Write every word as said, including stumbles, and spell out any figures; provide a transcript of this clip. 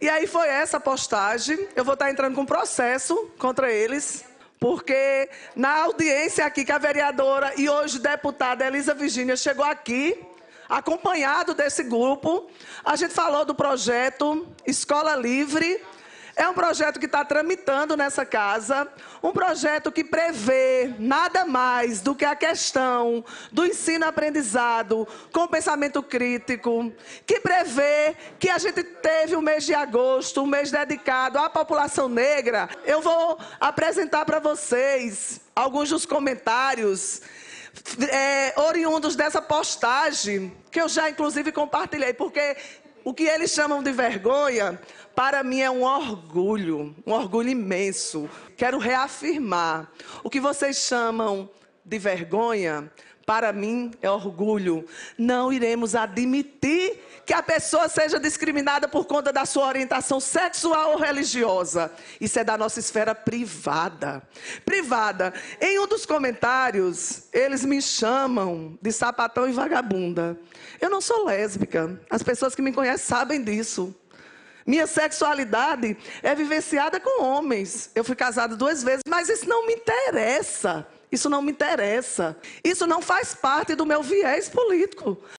E aí foi essa postagem. Eu vou estar entrando com processo contra eles, porque na audiência aqui que a vereadora e hoje deputada Elisa Virgínia chegou aqui, acompanhado desse grupo, a gente falou do projeto Escola Livre. É um projeto que está tramitando nessa casa, um projeto que prevê nada mais do que a questão do ensino-aprendizado com pensamento crítico, que prevê que a gente teve o mês de agosto, um mês dedicado à população negra. Eu vou apresentar para vocês alguns dos comentários é, oriundos dessa postagem, que eu já inclusive compartilhei, porque o que eles chamam de vergonha, para mim é um orgulho, um orgulho imenso. Quero reafirmar, o que vocês chamam de vergonha, para mim é orgulho. Não iremos admitir que a pessoa seja discriminada por conta da sua orientação sexual ou religiosa. Isso é da nossa esfera privada. Privada. Em um dos comentários, eles me chamam de sapatão e vagabunda. Eu não sou lésbica. As pessoas que me conhecem sabem disso. Minha sexualidade é vivenciada com homens. Eu fui casada duas vezes, mas isso não me interessa. Isso não me interessa. Isso não faz parte do meu viés político.